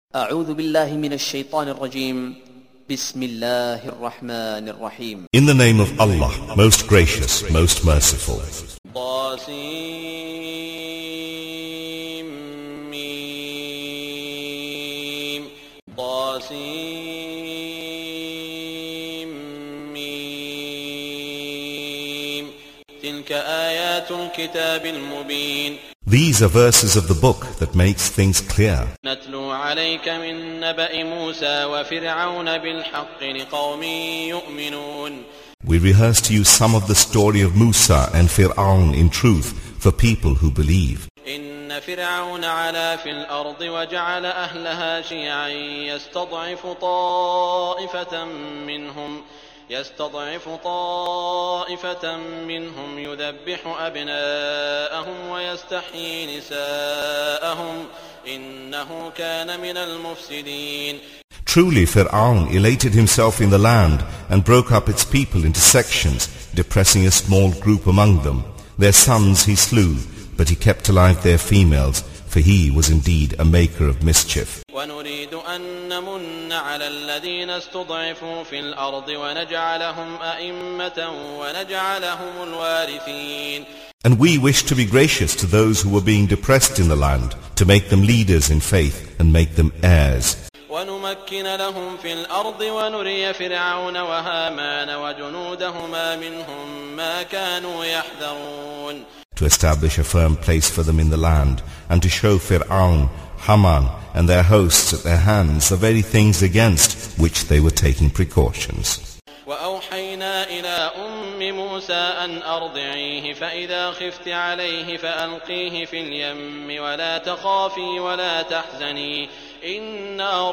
أعوذ بالله من الشيطان الرجيم. بسم الله الرحمن الرحيم. In the name of Allah, most gracious, most merciful. طاسيم طاسيم تلك آيات الكتاب المبين. These are verses of the book that makes things clear. نتلو عليك من نبأ موسى وفرعون بالحق لقوم يؤمنون. We rehearse to you some of the story of Musa and Fir'aun in truth for people who believe. إن فرعون علا في الأرض وجعل أهلها شيعا يستضعف طائفة منهم يذبح أبناءهم ويستحيي نساءهم إنه كان من المفسدين. Truly Fir'aun elated himself in the land and broke up its people into sections, depressing a small group among them. Their sons he slew, but he kept alive their females, for he was indeed a maker of mischief. ونريد أن نمن على الذين استضعفوا في الأرض ونجعلهم أئمة ونجعلهم الوارثين. And we wish to be gracious to those who were being depressed in the land, to make them leaders in faith and make them heirs. ونمكن لهم في الأرض ونري فرعون وهامان وجنودهما منهم ما كانوا يحذرون. To establish a firm place for them in the land, and to show Fir'aun, Haman and their hosts at their hands the very things against which they were taking precautions. وأوحينا إلى أم موسى أن أرضعيه فإذا خفت عليه فألقيه في اليم ولا تخافي ولا تحزني إنا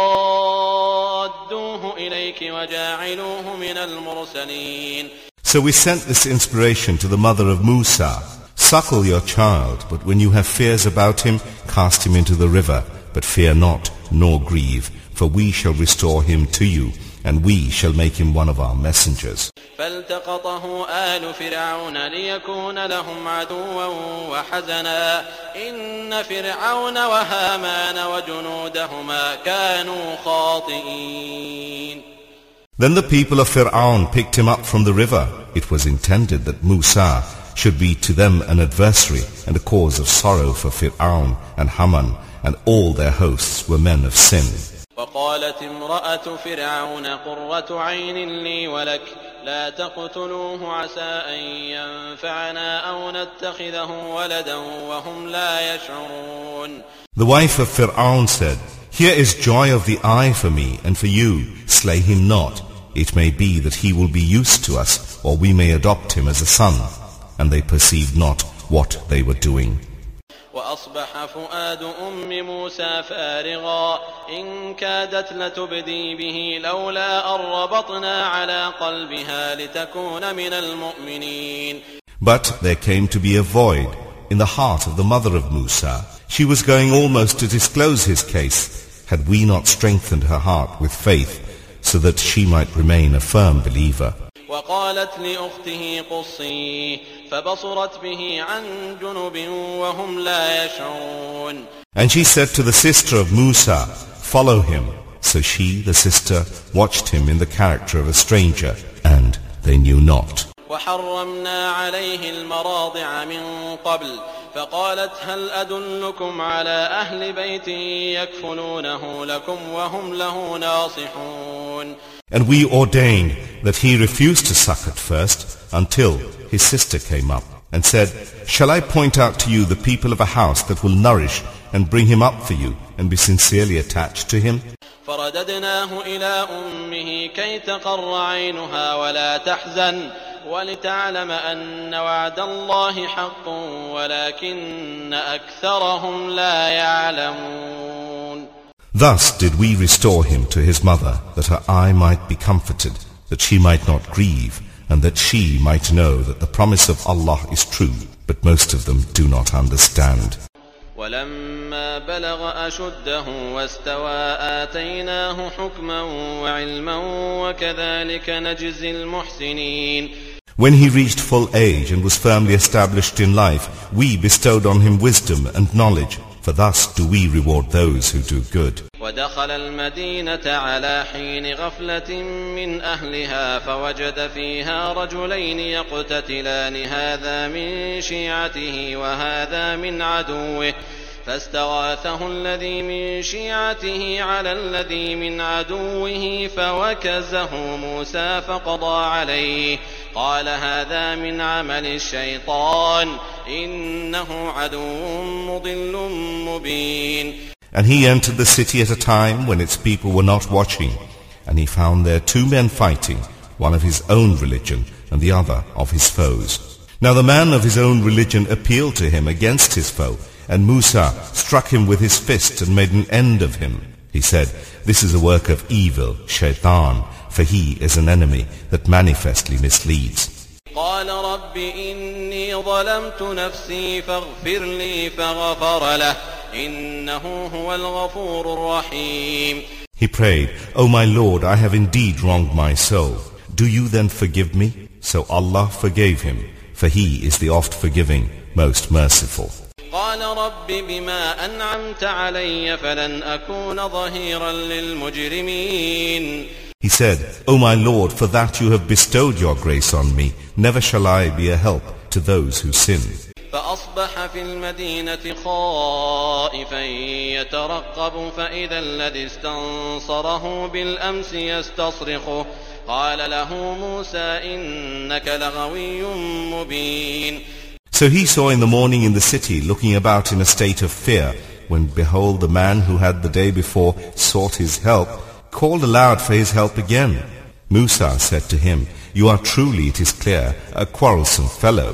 رادوه إليك وجاعلوه من المرسلين. So we sent this inspiration to the mother of Musa. Suckle your child, but when you have fears about him, cast him into the river. But fear not, nor grieve, for we shall restore him to you, and we shall make him one of our messengers. فالتقطه آل فرعون ليكون لهم عدوا وحزنا إن فرعون وهامان وجنودهما كانوا خاطئين. Then the people of Fir'aun picked him up from the river. It was intended that Musa should be to them an adversary and a cause of sorrow, for Fir'aun and Haman and all their hosts were men of sin. وقالت امرأة فرعون قرة عين لي ولك لا تقتلوه عسى أن ينفعنا أو نتخذه ولدا وهم لا يشعرون. The wife of Fir'aun said, Here is joy of the eye for me and for you. Slay him not. It may be that he will be used to us, or we may adopt him as a son. And they perceived not what they were doing. وأصبح فؤاد أم موسى فارغا إن كادت لتبدي به لولا أن ربطنا على قلبها لتكون من المؤمنين. But there came to be a void in the heart of the mother of Musa. She was going almost to disclose his case, had we not strengthened her heart with faith, so that she might remain a firm believer. وقالت لأخته قصيه فبصرت به عن جنب وهم لا يشعرون. And she said to the sister of Musa, Follow him. So she, the sister, watched him in the character of a stranger, and they knew not. وحرمنا عليه المراضع من قبل فقالت هل أدلكم على أهل بيت يكفلونه لكم وهم له ناصحون. And we ordained that he refused to suck at first until his sister came up and said, Shall I point out to you the people of a house that will nourish and bring him up for you and be sincerely attached to him? فرددناه إلى أمه كي تقر عينها ولا تحزن ولتعلم أن وعد الله حق ولكن أكثرهم لا يعلمون. Thus did we restore him to his mother, that her eye might be comforted, that she might not grieve, and that she might know that the promise of Allah is true, but most of them do not understand. ولما بلغ أشده واستوى آتيناه حكما وعلما وكذلك نجزي المحسنين. When he reached full age and was firmly established in life, we bestowed on him wisdom and knowledge, for thus do we reward those who do good. ودخل المدينة على حين غفلة من أهلها فوجد فيها رجلين يقتتلان هذا من شيعته وهذا من عدوه فاستغاثه الذي من شيعته على الذي من عدوه فوكزه موسى فقضى عليه قال هذا من عمل الشيطان إنه عدو مضل مبين. And he entered the city at a time when its people were not watching, and he found there 2 men fighting, one of his own religion and the other of his foes. Now the man of his own religion appealed to him against his foe, and Musa struck him with his fist and made an end of him. He said, "This is a work of evil, shaitan, for he is an enemy that manifestly misleads." قال رب إني ظلمت نفسي فاغفر لي فغفر له إنه هو الغفور الرحيم. He prayed, "O my Lord, I have indeed wronged my soul. Do you then forgive me?" So Allah forgave him, for he is the oft-forgiving, most merciful. قال رب بما أنعمت علي فلن أكون ظهيرا للمجرمين. He said, "O my Lord, for that you have bestowed your grace on me, never shall I be a help to those who sin." فأصبح في المدينة خائفا يترقب فإذا الذي استنصره بالأمس يستصرخه قال له موسى إنك لغوي مبين. So he saw in the morning in the city, looking about in a state of fear, when behold the man who had the day before sought his help, called aloud for his help again. Musa said to him, "You are truly, it is clear, a quarrelsome fellow."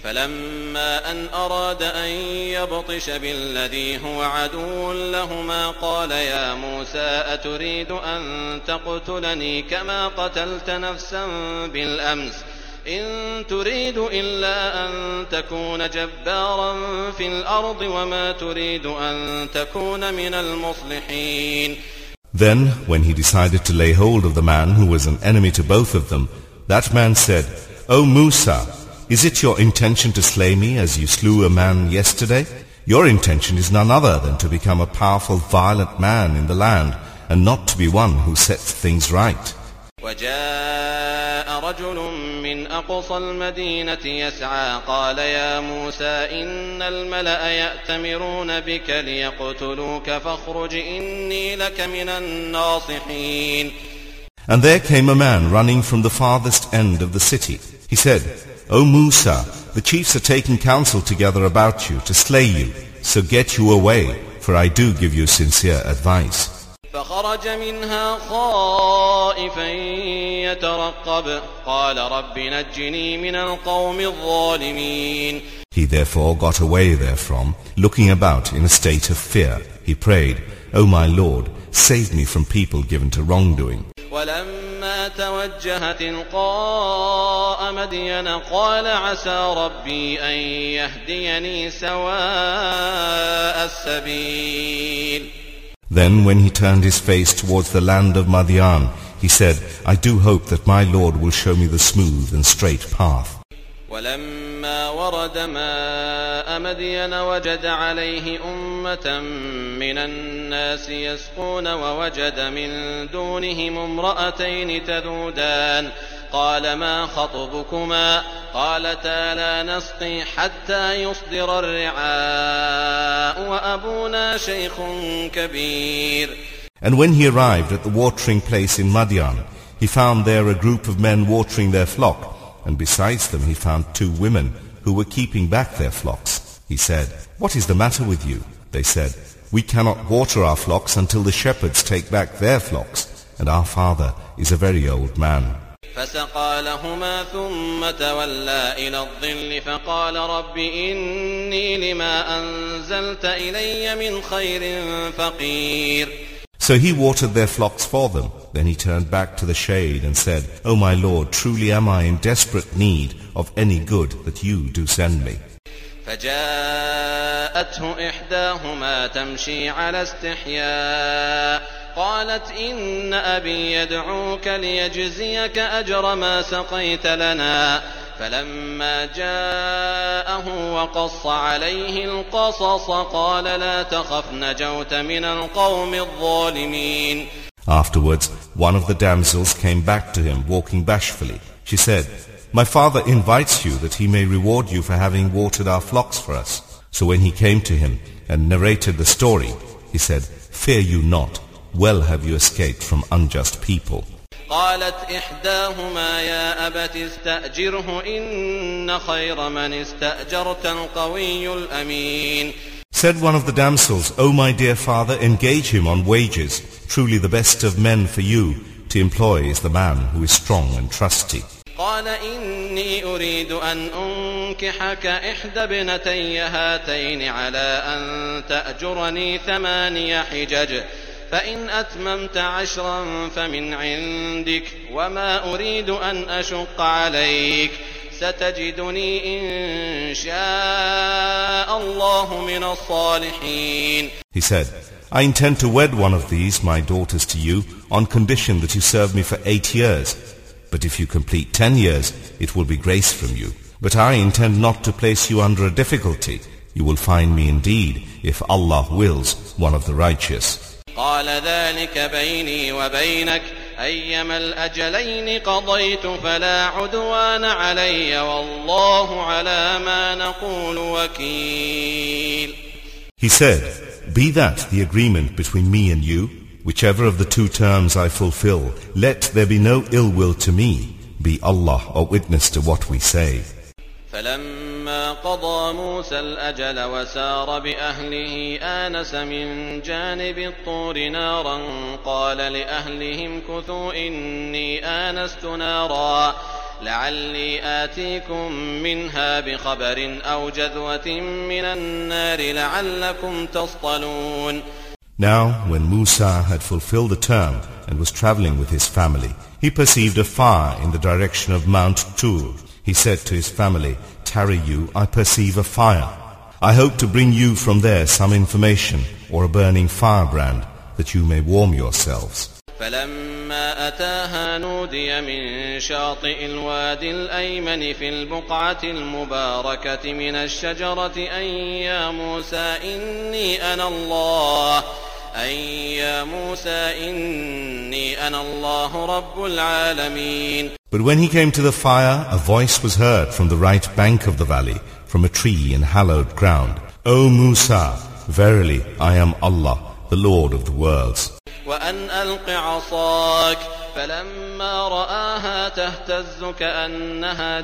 فلما أن أراد أن يبطش بالذي هو عدو لهما قال يا موسى أتريد أن تقتلني كما قتلت نفسا بالأمس إن تريد إلا أن تكون جبارا في الأرض وما تريد أن تكون من المصلحين. Then, when he decided to lay hold of the man who was an enemy to both of them, that man said, "O Musa, is it your intention to slay me as you slew a man yesterday? Your intention is none other than to become a powerful, violent man in the land, and not to be one who sets things right." وجاء رجل من أقصى المدينة يسعى قال يا موسى إن الملأ يأتمرون بك ليقتلوك فاخرج إني لك من الناصحين. And there came a man running from the farthest end of the city. He said, "O Musa, the chiefs are taking counsel together about you to slay you, so get you away, for I do give you sincere advice." فخرج منها خائفا يترقب قال رب نجني من القوم الظالمين. He therefore got away therefrom, looking about in a state of fear. He prayed, "O my Lord, save me from people given to wrongdoing." ولما توجه تلقاء مدين قال عسى ربي أن يهديني سواء السبيل. Then when he turned his face towards the land of Madian, he said, "I do hope that my Lord will show me the smooth and straight path." ولما ورد ماء مدين وجد عليه أمة من الناس يسقون ووجد من دونهم امرأتين تذودان قال ما خطبكما قالتا لا نسقي حتى يصدر الرعاء وأبونا شيخ كبير. And when he arrived at the watering place in Madian, he found there a group of men watering their flock, and besides them he found 2 women who were keeping back their flocks. He said, "What is the matter with you?" They said, "We cannot water our flocks until the shepherds take back their flocks, and our father is a very old man." فسقى لهما ثم تولى إلى الظل فقال رب إني لما أنزلت إلي من خير فقير. So he watered their flocks for them. Then he turned back to the shade and said, "O my Lord, truly am I in desperate need of any good that you do send me." فجاءته إحداهما تمشي على استحياء قالت إن أبي يدعوك ليجزيك أجر ما سقيت لنا فلما جاءه وقص عليه القصص قال لا تخف نجوت من القوم الظالمين. Afterwards, one of the damsels came back to him, walking bashfully. She said, "My father invites you that he may reward you for having watered our flocks for us." So when he came to him and narrated the story, he said, "Fear you not. Well have you escaped from unjust people." قالت إحداهما يا أبت استأجره إن خير من استأجرت القوي الأمين. Said one of the damsels, "O my dear father, engage him on wages. Truly the best of men for you to employ is the man who is strong and trusty." قال إني أريد أن أنكحك إحدى ابنتي هاتين على أن تأجرني 8 حجج فإن أتممت 10 فمن عندك وما أريد أن أشق عليك ستجدني إن شاء الله من الصالحين. He said, "I intend to wed one of these, my daughters, to you on condition that you serve me for 8 years. But if you complete 10 years, it will be grace from you. But I intend not to place you under a difficulty. You will find me indeed, if Allah wills, one of the righteous." قال ذلك بيني وبينك أيما الأجلين قضيت فلا عدوان علي والله على ما نقول وكيل. He said, "Be that the agreement between me and you, whichever of the 2 terms I fulfill, let there be no ill will to me. Be Allah a witness to what we say." فلما قضى موسى الأجل وسار بأهله آنس من جانب الطور نارا قال لأهلهم كثوا إني آنست نارا لعلي آتيكم منها بخبر أو جذوة من النار لعلكم تصطلون. Now, when Musa had fulfilled the term and was traveling with his family, he perceived a fire in the direction of Mount Tur. He said to his family, "Tarry you, I perceive a fire. I hope to bring you from there some information or a burning firebrand, that you may warm yourselves." فلما أتاها نودي من شاطئ الوادي الأيمن في البقعة المباركة من الشجرة أن يا موسى إني أنا الله رب العالمين. But when he came to the fire, a voice was heard from the right bank of the valley, from a tree in hallowed ground. "O Musa, verily I am Allah, the Lord of the worlds." وأن ألق عصاك فلما رآها تهتز كأنها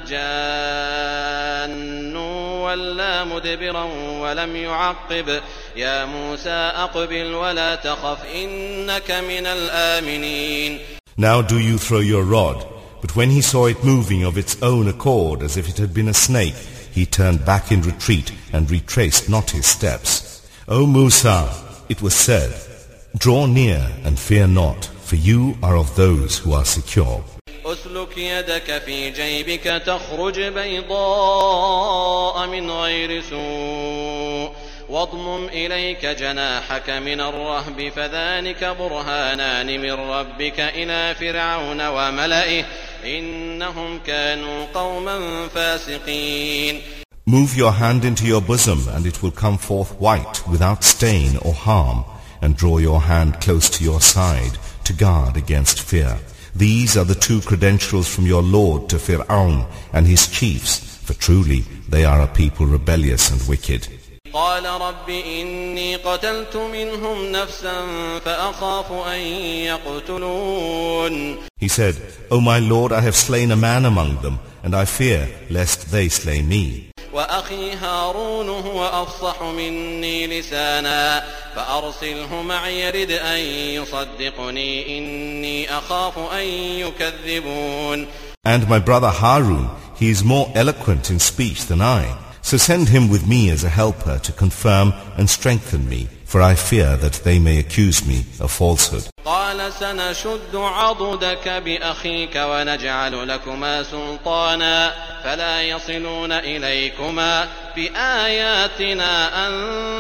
جان ولا مدبرا ولم يعقب يا موسى أقبل ولا تخف إنك من الآمنين. Now do you throw your rod. But when he saw it moving of its own accord as if it had been a snake, he turned back in retreat and retraced not his steps. "O Musa," it was said, "draw near and fear not, for you are of those who are secure." أسلك يدك في جيبك تخرج بيضاء من غير سوء واضمم إليك جناحك من الرهب فذلك برهانان من ربك إلى فرعون وملئه إنهم كانوا قوما فاسقين. Move your hand into your bosom and it will come forth white without stain or harm, and draw your hand close to your side to guard against fear. These are the 2 credentials from your Lord to Fir'aun and his chiefs, for truly they are a people rebellious and wicked. قال رب إني قتلت منهم نفسا فأخاف أن يقتلون. He said, "O my Lord, I have slain a man among them, and I fear lest they slay me. وأخي هارون هو أفصح مني لسانا فأرسله معي يرد أن يصدقني إني أخاف أن يكذبون." And my brother Harun, he is more eloquent in speech than I. So send him with me as a helper to confirm and strengthen me, for I fear that they may accuse me of falsehood. قال سنشد عضدك بأخيك ونجعل لكما سلطانا فلا يصلون إليكما بآياتنا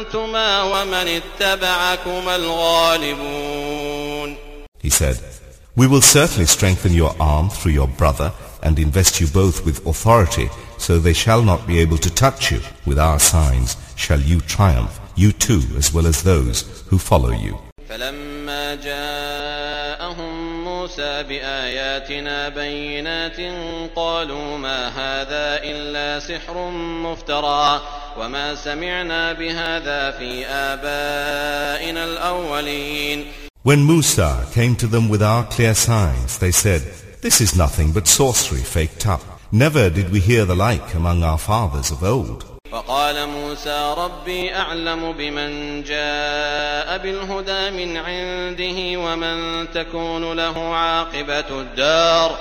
أنتما ومن اتبعكما الغالبون. He said, We will certainly strengthen your arm through your brother and invest you both with authority, so they shall not be able to touch you. With our signs shall you triumph, you too, as well as those who follow you. فلما جاءهم موسى بآياتنا بينات قالوا ما هذا إلا سحر مفترى وما سمعنا بهذا في آبائنا الأولين. When Musa came to them with our clear signs, they said, "This is nothing but sorcery faked up. Never did we hear the like among our fathers of old." فقال موسى ربي أعلم بمن جاء بالهدى من عنده ومن تكون له عاقبة الدار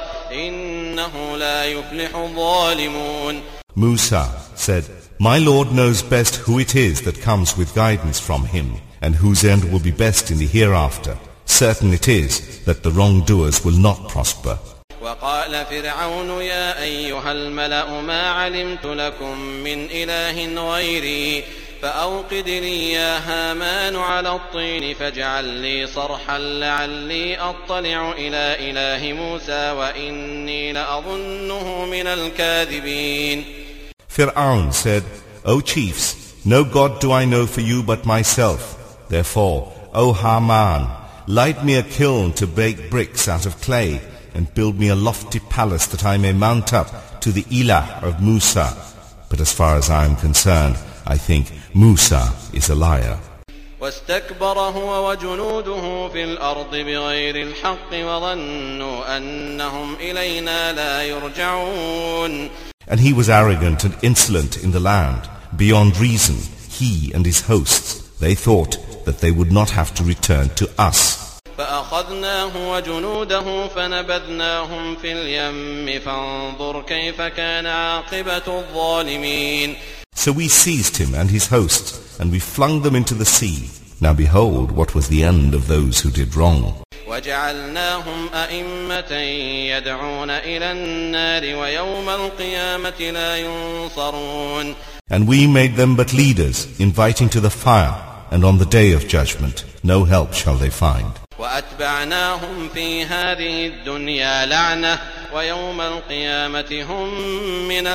إنه لا يفلح الظالمون. Musa said, "My Lord knows best who it is that comes with guidance from him, and whose end will be best in the hereafter. Certain it is that the wrongdoers will not prosper." وقال فرعون يا أيها الملأ ما علمت لكم من إله غيري فأوقد لي يا هامان على الطين فاجعل لي صرحا لعلي أطلع إلى إله موسى وإني لأظنه من الكاذبين. Fir'aun said, "O chiefs, no God do I know for you but myself. Therefore, O Haman, light me a kiln to bake bricks out of clay, and build me a lofty palace that I may mount up to the ilah of Musa. But as far as I am concerned, I think Musa is a liar." واستكبر هو وجنوده في الأرض بغير الحق وظنوا أنهم إلينا لا يرجعون. And he was arrogant and insolent in the land, beyond reason, he and his hosts. They thought that they would not have to return to us. فأخذناه وجنوده فنبذناهم في اليم فانظر كيف كان عاقبة الظالمين. So we seized him and his hosts, and we flung them into the sea. Now behold what was the end of those who did wrong. وجعلناهم أئمة يدعون إلى النار ويوم القيامة لا ينصرون. And we made them but leaders, inviting to the fire, and on the day of judgment no help shall they find. وأتبعناهم في هذه الدنيا لعنة ويوم القيامة هم من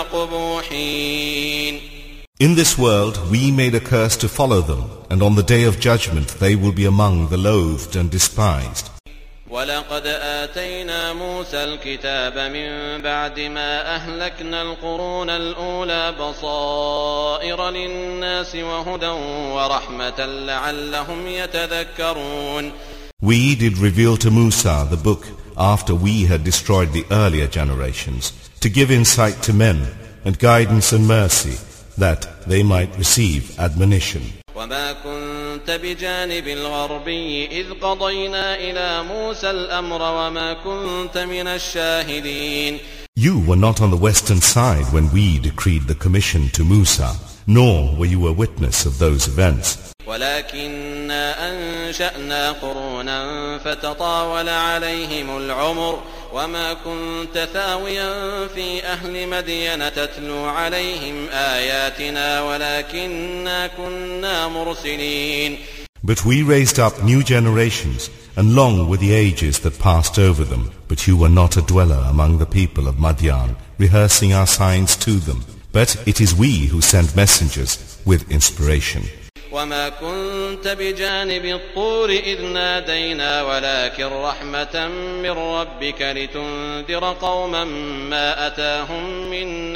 المقبوحين. In this world we made a curse to follow them, and on the day of judgment they will be among the loathed and despised. ولقد آتينا موسى الكتاب من بعد ما أهلكنا القرون الأولى بصائر للناس وهدى ورحمة لعلهم يتذكرون. We did reveal to Musa the book after we had destroyed the earlier generations, to give insight to men and guidance and mercy, that they might receive admonition. وما كنت بجانب الغربي إذ قضينا إلى موسى الأمر وما كنت من الشاهدين. You were not on the western side when we decreed the commission to Musa, nor were you a witness of those events. ولكننا أنشأنا قرونا فتطاول عليهم العمر وما كنت ثاويا في أهل مدين تتلو عليهم آياتنا ولكننا كنا مرسلين. But we raised up new generations, and long were the ages that passed over them. But you were not a dweller among the people of Madian, rehearsing our signs to them. But it is we who send messengers with inspiration. وما كنت بجانب الطور إذ نادينا ولكن رحمة من ربك لتنذر قوما ما أتاهم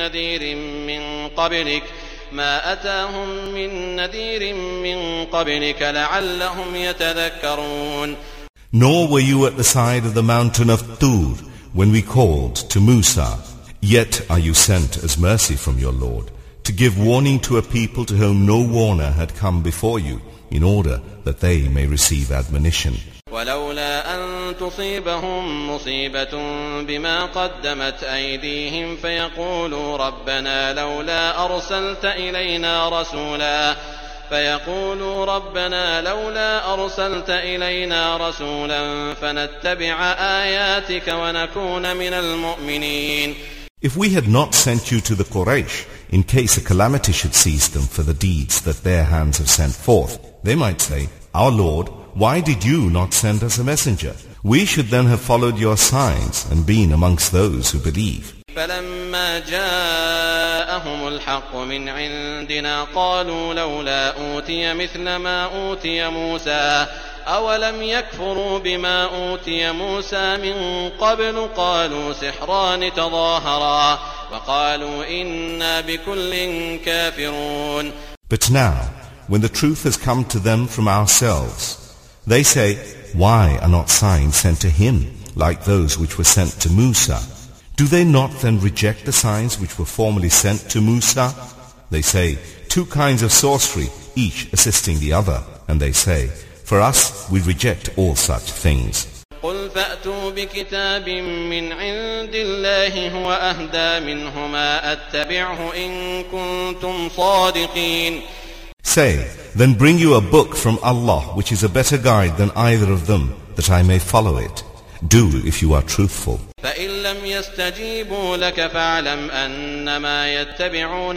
من نذير من قبلك لعلهم يتذكرون. Nor were you at the side of the mountain of Tur when we called to Musa. Yet are you sent as mercy from your Lord, to give warning to a people to whom no warner had come before you, in order that they may receive admonition. ولولا أن تصيبهم مصيبة بما قدمت أيديهم فيقولوا ربنا لولا أرسلت إلينا رسولا فنتبع آياتك ونكون من المؤمنين. If we had not sent you to the Quraysh, in case a calamity should seize them for the deeds that their hands have sent forth, they might say, Our Lord, why did you not send us a messenger? We should then have followed your signs and been amongst those who believe. فلما جاءهم الحق من عندنا قالوا لولا أوتي مثل ما أوتي موسى أولم يكفروا بما أوتي موسى من قبل قالوا سحران تظاهرا وقالوا إنا بكل كافرون. But now, when the truth has come to them from ourselves, they say, why are not signs sent to him like those which were sent to Musa? Do they not then reject the signs which were formerly sent to Musa? They say, two kinds of sorcery, each assisting the other. And they say, for us we reject all such things. قل فأتوا بكتاب من عند الله هو أهدى منهما أتبعه إن كنتم صادقين. Say, then bring you a book from Allah which is a better guide than either of them, that I may follow it. Do if you are truthful. فإن لم يستجيبوا لك فاعلم أنما يتبعون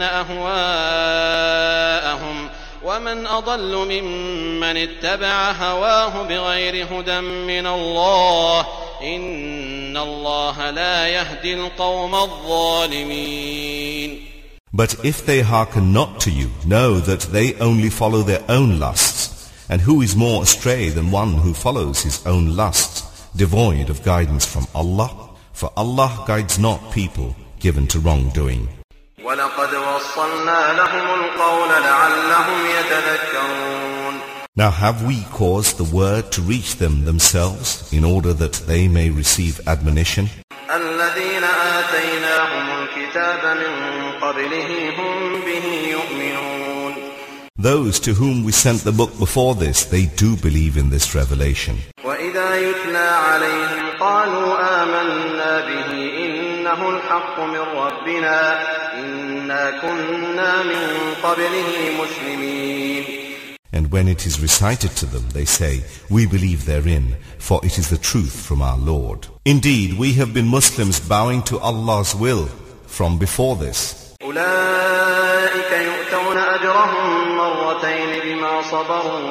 أهواءهم ومن أضل ممن اتبع هواه بغير هدى من الله إن الله لا يهدي القوم الظالمين. But if they hearken not to you, know that they only follow their own lusts, and who is more astray than one who follows his own lusts, devoid of guidance from Allah? For Allah guides not people given to wrongdoing. وَلَقَدْ وَصَّلْنَا لَهُمُ الْقَوْلَ لَعَلَّهُمْ يَتَذَكَّرُونَ. Now have we caused the word to reach them themselves in order that they may receive admonition? الَّذِينَ آتَيْنَاهُمُ الْكِتَابَ مِنْ قَبْلِهِ هُمْ بِهِ يُؤْمِنُونَ. Those to whom we sent the book before this, they do believe in this revelation. وَإِذَا يُتْلَى عَلَيْهِمْ قَالُوا آمَنَّا بِهِ إِنَّهُ الْحَقُّ مِنْ رَبِّنَا إِنَّا كُنَّا مِنْ قَبْلِهِ مُسْلِمِينَ. And when it is recited to them, they say, we believe therein, for it is the truth from our Lord. Indeed, we have been Muslims bowing to Allah's will from before this. أولئك يؤتون أجرهم مرتين بما صبروا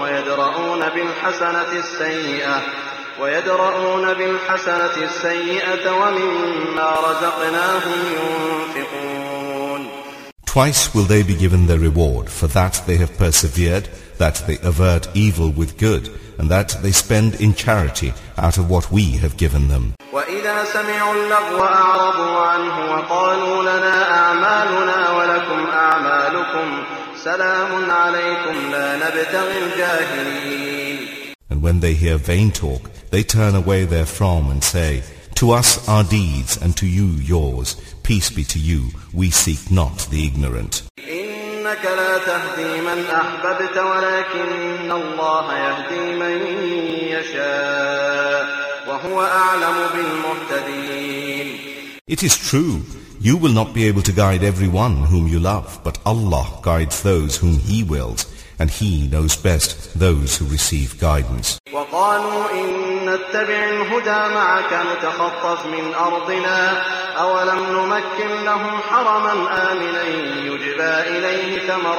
ويدرؤون بالحسنة السيئة ومما رزقناهم ينفقون. Twice will they be given their reward, for that they have persevered, that they avert evil with good, and that they spend in charity out of what we have given them. وَإِذَا سَمِعُوا اللَّغْوَ أَعْرَضُوا عَنْهُ وَقَالُوا لَنَا أَعْمَالُنَا وَلَكُمْ أَعْمَالُكُمْ سَلَامٌ عَلَيْكُمْ لَا نَبْتَغِي الْجَاهِلِينَ. And when they hear vain talk, they turn away therefrom and say, to us our deeds and to you yours. Peace be to you, we seek not the ignorant. إِنَّكَ لَا تَهْدِي مَنْ أَحْبَبْتَ وَلَكِنَّ اللَّهَ يَهْدِي مَنْ يَشَاءُ وَهُوَ أَعْلَمُ بِالْمُهْتَدِينَ. It is true, you will not be able to guide everyone whom you love, but Allah guides those whom He wills, and He knows best those who receive guidance. وَقَالُوا إِن نَّتَّبِعِ الْهُدَى مَعَكَ نُتَخَطَّفْ مِنْ أَرْضِنَا أَوَلَمْ نُمَكِّن لَّهُمْ حَرَمًا آمِنًا يُجْبَى إِلَيْهِ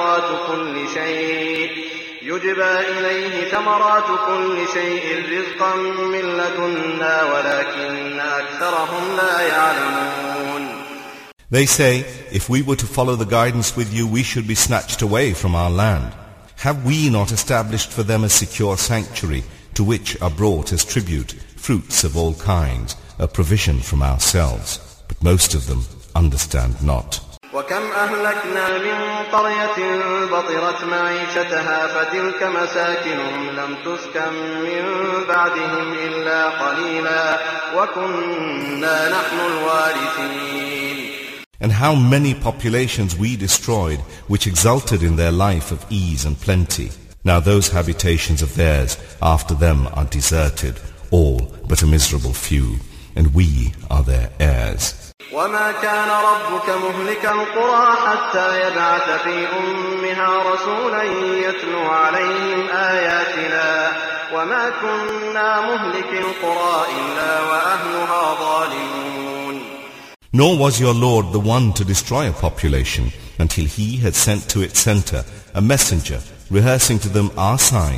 ثَمَرَاتُ كُلِّ شَيْءٍ رِزْقًا مِّن لَّدُنَّا وَلَكِنَّ أَكْثَرَهُمْ لَا يَعْلَمُونَ. They say, if we were to follow the guidance with you, we should be snatched away from our land. Have we not established for them a secure sanctuary, to which are brought as tribute fruits of all kinds, a provision from ourselves? But most of them understand not. وَكَمْ أَهْلَكْنَا مِنْ قَرْيَةٍ بَطِرَتْ مَعِيشَتَهَا فَتِلْكَ مَسَاكِنُهُمْ لَمْ تُسْكَنْ مِنْ بَعْدِهِمْ إِلَّا قَلِيلًا وَكُنَّا نَحْنُ الْوَارِثِينَ. And how many populations we destroyed, which exulted in their life of ease and plenty. Now those habitations of theirs after them are deserted, all but a miserable few, and we are their heirs. وَمَا كَانَ رَبُّكَ مُهْلِكَ الْقُرَىٰ حَتَّى يَبْعَثَ فِي أُمِّهَا رَسُولًا يَتْلُو عَلَيْهِمْ آيَاتِنَا وَمَا كُنَّا مُهْلِكِ الْقُرَىٰ إِلَّا وَأَهْلُهَا ظَالِمُونَ. Nor was your Lord the one to destroy a population until He had sent to its center a messenger rehearsing to them our signs,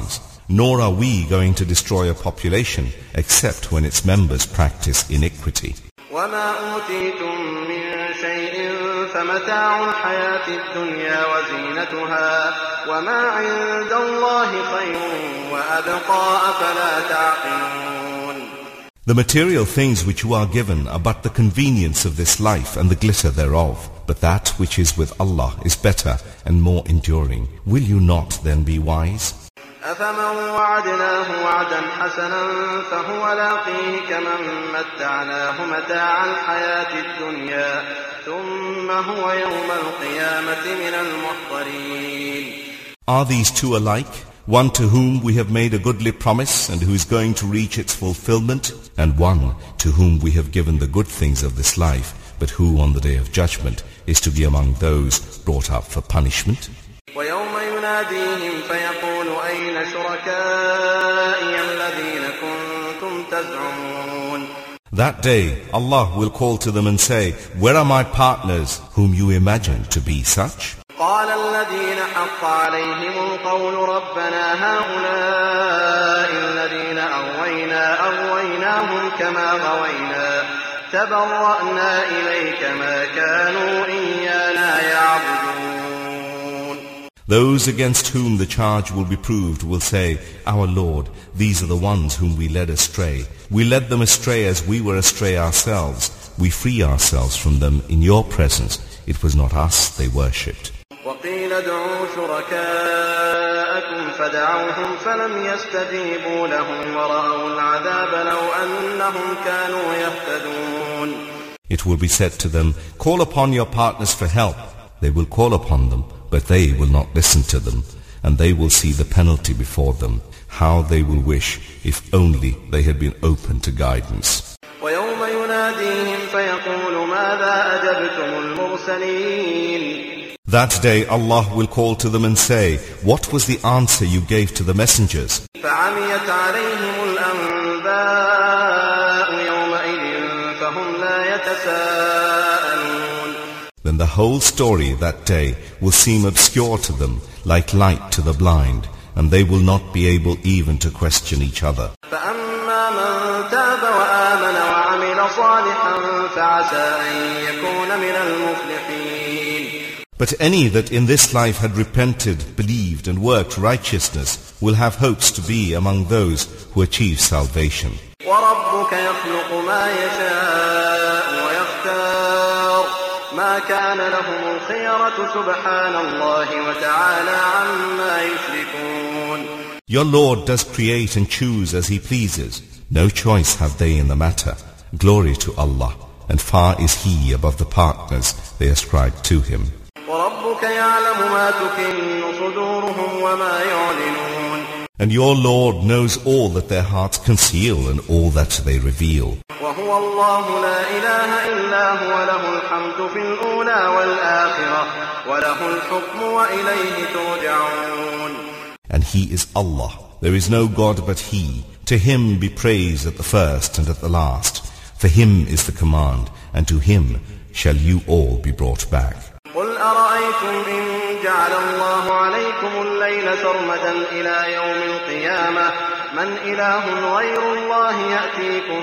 nor are we going to destroy a population except when its members practice iniquity. وما أوتيتم من شيء فمتاع الحياة الدنيا وزينتها وما عند الله خير وأبقى أفلا تعقلون. The material things which you are given are but the convenience of this life and the glitter thereof, but that which is with Allah is better and more enduring. Will you not then be wise? أفمن وعدناه وعدا حسنا فهو لاقيه كمن متعناه متاع الحياة الدنيا ثم هو يوم القيامة من المحضرين. Are these two alike? One to whom we have made a goodly promise and who is going to reach its fulfillment, and one to whom we have given the good things of this life, but who on the day of judgment is to be among those brought up for punishment. ويوم يناديهم فيقول أين شركائي الذين كنتم تزعمون. That day Allah will call to them and say, where are my partners whom you imagine to be such? قال الذين حق عليهم القول ربنا هؤلاء الذين أغويناهم كما غوينا تبرأنا إليك ما كانوا إيانا يعبدون. Those against whom the charge will be proved will say, our Lord, these are the ones whom we led astray. We led them astray as we were astray ourselves. We free ourselves from them in your presence. It was not us they worshipped. وقيل ادعوا شركاءكم فدعوهم فلم يستجيبوا لهم ورأوا العذاب لو أنهم كانوا يهتدون. It will be said to them, call upon your partners for help. They will call upon them, but they will not listen to them, and they will see the penalty before them. How they will wish if only they had been open to guidance. ويوم يناديهم فيقول ماذا أجبتم المرسلين. That day Allah will call to them and say, what was the answer you gave to the messengers? فعميت عليهم الأنباء يومئذ فهم لا يتساءلون. Then the whole story that day will seem obscure to them, like light to the blind, and they will not be able even to question each other. فأما من تاب وآمن وعمل صالحا فعسى أن يكون من المفلحين. But any that in this life had repented, believed and worked righteousness will have hopes to be among those who achieve salvation. وربك يخلق ما يشاء ويختار ما كان لهم الخيرة سبحان الله وتعالى عما يشركون. Your Lord does create and choose as He pleases. No choice have they in the matter. Glory to Allah, and far is He above the partners they ascribe to Him. وربك يعلم ما تكن صدورهم وما يعلنون. And your Lord knows all that their hearts conceal and all that they reveal. وهو الله لا إله إلا هو له الحمد في الأولى والآخرة وله الحكم وإليه ترجعون. And He is Allah. There is no God but He. To Him be praise at the first and at the last. For Him is the command, and to Him shall you all be brought back. قل أرأيتم إن جعل الله عليكم الليل سرمدا إلى يوم القيامة من إله غير الله يأتيكم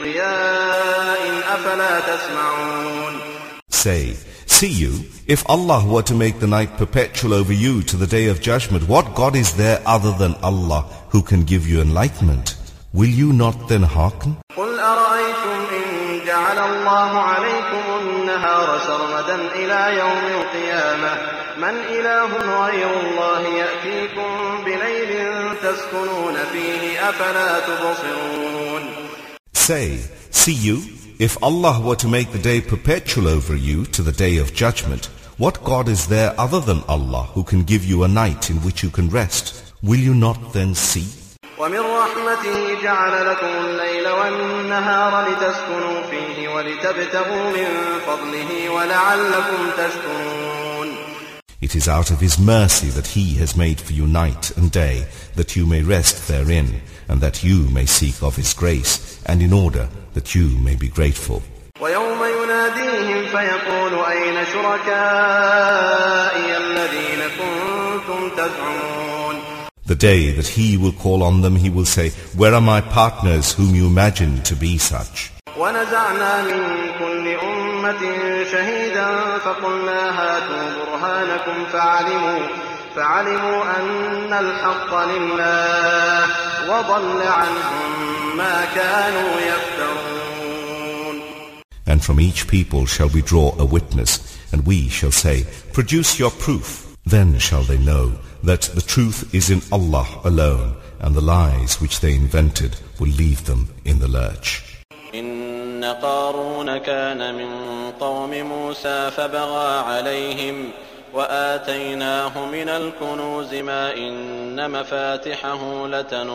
بضياء أفلا تسمعون. Say, see you, if Allah were to make the night perpetual over you to the day of judgment, what God is there other than Allah who can give you enlightenment? Will you not then hearken? قل أرأيتم إن جعل الله عليكم النهار سرمدا إلى يوم القيامة من إله غير الله يأتيكم بليل تسكنون فيه أفلا تبصرون. Say, see you, if Allah were to make the day perpetual over you to the day of judgment, what God is there other than Allah who can give you a night in which you can rest? Will you not then see? ومن رحمته جعل لكم الليل والنهار لتسكنوا فيه ولتبتغوا من فضله ولعلكم تشكرون. It is out of His mercy that He has made for you night and day, that you may rest therein, and that you may seek of His grace, and in order that you may be grateful. ويوم يناديهم فيقول أين شركائي الذين كنتم تزعمون. The day that he will call on them, he will say, "Where are my partners whom you imagine to be such?" ونزعنا من كل أمة شهيدا فقلنا هاتوا برهانكم فعلموا أن الحق لله وضل عنهم ما كانوا يفترون. And from each people shall we draw a witness, and we shall say, "Produce your proof." Then shall they know that the truth is in Allah alone, and the lies which they invented will leave them in the lurch. إن قارون كان من قوم موسى فبغى عليهم وآتيناه من الكنوز ما إن مفاتحه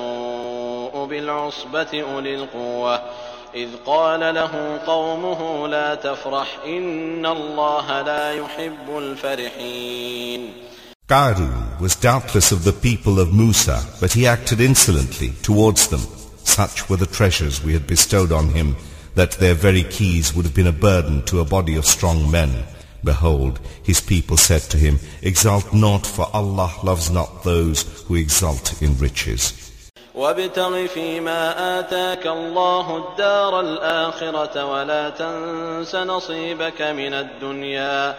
لتنوء بالعصبة أولي القوة إذ قال له قومه لا تفرح إن الله لا يحب الفرحين. Qarun was doubtless of the people of Musa, but he acted insolently towards them. Such were the treasures we had bestowed on him, that their very keys would have been a burden to a body of strong men. Behold, his people said to him, "Exult not, for Allah loves not those who exult in riches." وابتغ فيما آتاك الله الدار الآخرة ولا تنس نصيبك من الدنيا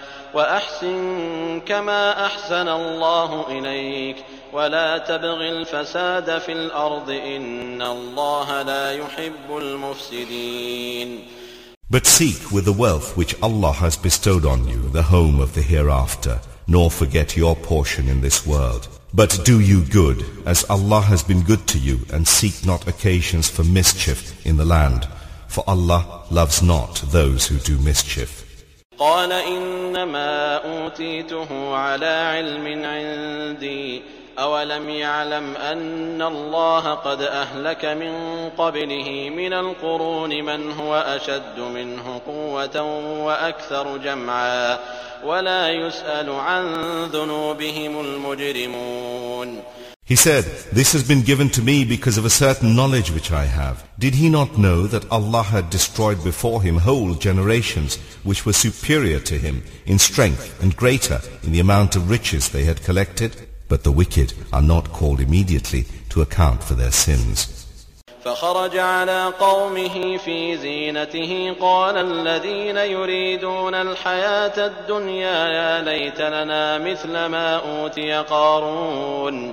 وأحسن كما أحسن الله إليك ولا تبغ الفساد في الأرض إن الله لا يحب المفسدين. But seek with the wealth which Allah has bestowed on you the home of the hereafter, nor forget your portion in this world. But do you good, as Allah has been good to you, and seek not occasions for mischief in the land, for Allah loves not those who do mischief. قال إنما أوتيته على علم عندي أولم يعلم أن الله قد أهلك من قبله من القرون من هو أشد منه قوة وأكثر جمعا ولا يسأل عن ذنوبهم المجرمون. He said, "This has been given to me because of a certain knowledge which I have. Did he not know that Allah had destroyed before him whole generations which were superior to him in strength and greater in the amount of riches they had collected? But the wicked are not called immediately to account for their sins." فخرج على قومه في زينته قال الذين يريدون الحياة الدنيا يا ليت لنا مثل ما أوتي قارون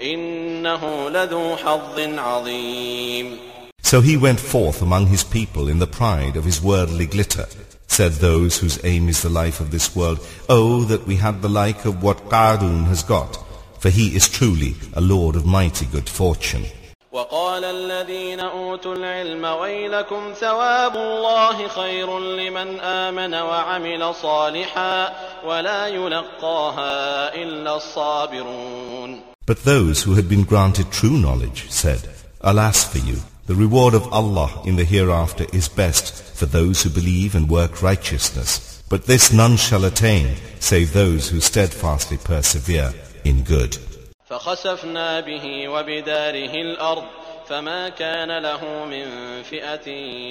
إنه لذو حظ عظيم. So he went forth among his people in the pride of his worldly glitter. Said those whose aim is the life of this world, "Oh, that we had the like of what Qarun has got, for he is truly a lord of mighty good fortune." وقال الذين أوتوا العلم ويلكم ثواب الله خير لمن آمن وعمل صالحا ولا يلقاها إلا الصابرون. But those who had been granted true knowledge said, "Alas for you, the reward of Allah in the hereafter is best for those who believe and work righteousness. But this none shall attain, save those who steadfastly persevere in good." فخسفنا به وبداره الأرض فما كان له من فئة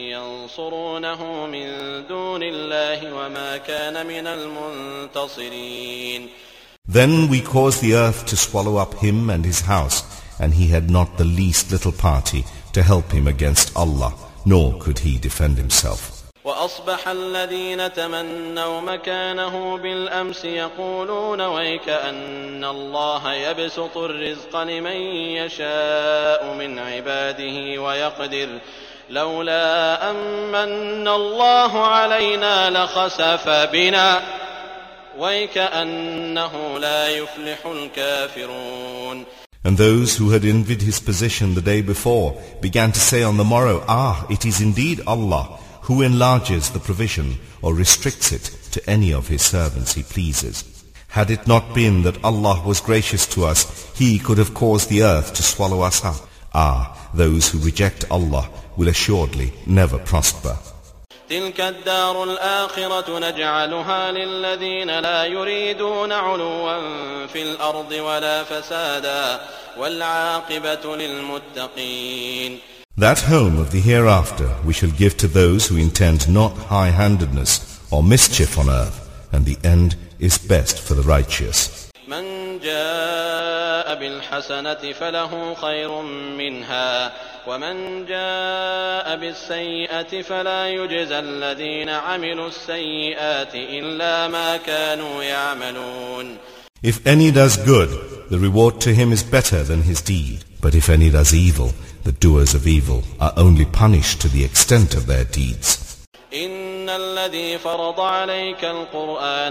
ينصرونه من دون الله وما كان من المنتصرين. Then we caused the earth to swallow up him and his house, and he had not the least little party to help him against Allah, nor could he defend himself. وأصبح الذين تمنوا مكانه بالأمس يقولون ويك أن الله يبسط الرزق لمن يشاء من عباده ويقدر لولا أمن الله علينا لخسف بنا ويك أنه لا يفلح الكافرون. And those who had envied his position the day before began to say on the morrow, "It is indeed Allah who enlarges the provision or restricts it to any of his servants he pleases. Had it not been that Allah was gracious to us, he could have caused the earth to swallow us up. Those who reject Allah will assuredly never prosper." تلك الدار الآخرة نجعلها للذين لا يريدون علوا في الأرض ولا فسادا والعاقبة للمتقين. That home of the hereafter we shall give to those who intend not high-handedness or mischief on earth, and the end is best for the righteous. من جاء بالحسنة فله خير منها ومن جاء بالسيئة فلا يجزى الذين عملوا السيئات إلا ما كانوا يعملون. If any does good, the reward to him is better than his deed. But if any does evil, the doers of evil are only punished to the extent of their deeds. إن الذي فرض عليك القرآن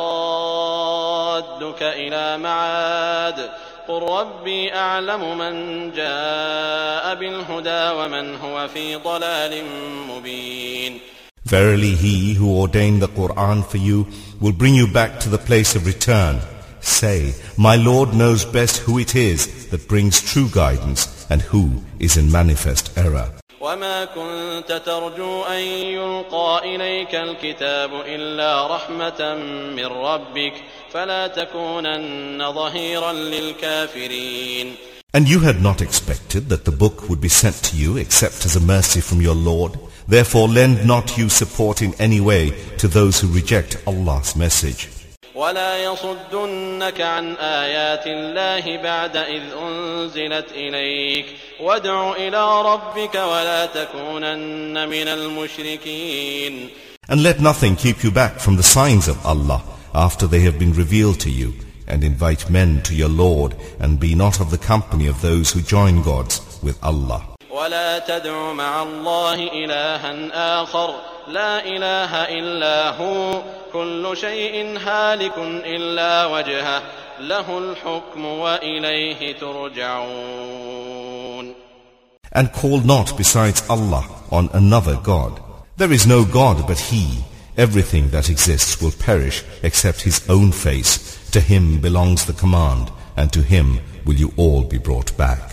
لرادك إلى معاد قل ربي أعلم من جاء بالهدى ومن هو في ضلال مبين. Verily he who ordained the Qur'an for you will bring you back to the place of return. Say, my Lord knows best who it is that brings true guidance and who is in manifest error. وما كنت ترجو أن يلقى إليك الكتاب إلا رحمة من ربك فلا تكونن ظهيرا للكافرين. And you had not expected that the book would be sent to you except as a mercy from your Lord. Therefore lend not you support in any way to those who reject Allah's message. ولا يصدنك عن آيات الله بعد إذ أنزلت إليك وادع إلى ربك ولا تكونن من المشركين. And let nothing keep you back from the signs of Allah after they have been revealed to you, and invite men to your Lord, and be not of the company of those who join gods with Allah. ولا تدع مع الله إلها آخر لا إله إلا هو كل شيء هالك إلا وجهه له الحكم وإليه ترجعون. And call not besides Allah on another God. There is no God but He. Everything that exists will perish except His own face. To Him belongs the command, and to Him will you all be brought back.